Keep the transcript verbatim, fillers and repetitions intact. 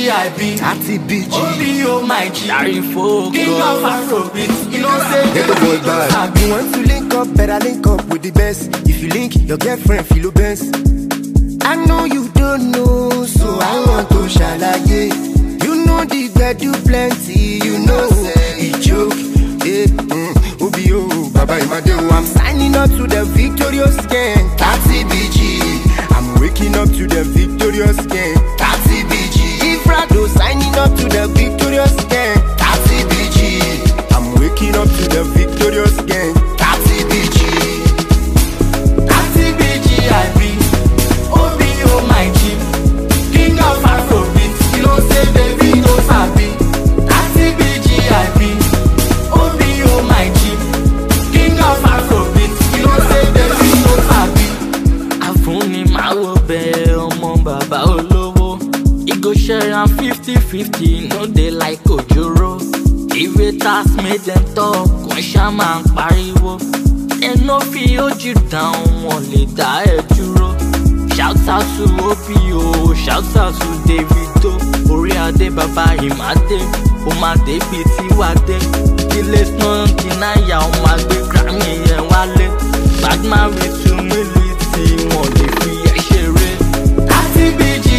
G I B, thirty B G, O B O my G, Larry Focus, King of Afrobeat. You know say get the boy back. You want to link up, better link up with the best. If you link your girlfriend, feel the best. I know you don't know, so I want to shalaye. You know the bed do plenty, you know it joke. Yeah, mm, O B O, Baba Imadeo. I'm signing up to the victorious gang, thirty B G. I'm waking up to the victorious gang, thirty B G. Ifrado signing up to the victorious gang, thirty B G. I'm waking up to the victorious gang, thirty B G. thirty B G I B, O B O my G, King of Afrobeat. You know say baby no sabi. thirty B G I B, O B O my G, King of Afrobeat. You know say baby no sabi. Afuni mawo be omo baba olowo. E go share am fifty fifty, no dey like ojoro. If it has made them talk, wọ́n ṣá máa ń pariwo. They no fit hold you down, wọ́n lè dá ẹ dúró. Shout out to O B O, shout out to Davido. Orí adé bàbá Ìmádé, ó máa débi tí wàá dé. Ilé sàn dìnáyà, ó máa gbé Grammy yẹn wálé. Badman with humility, wọ́n lè fi ẹ ṣeré. thirty B G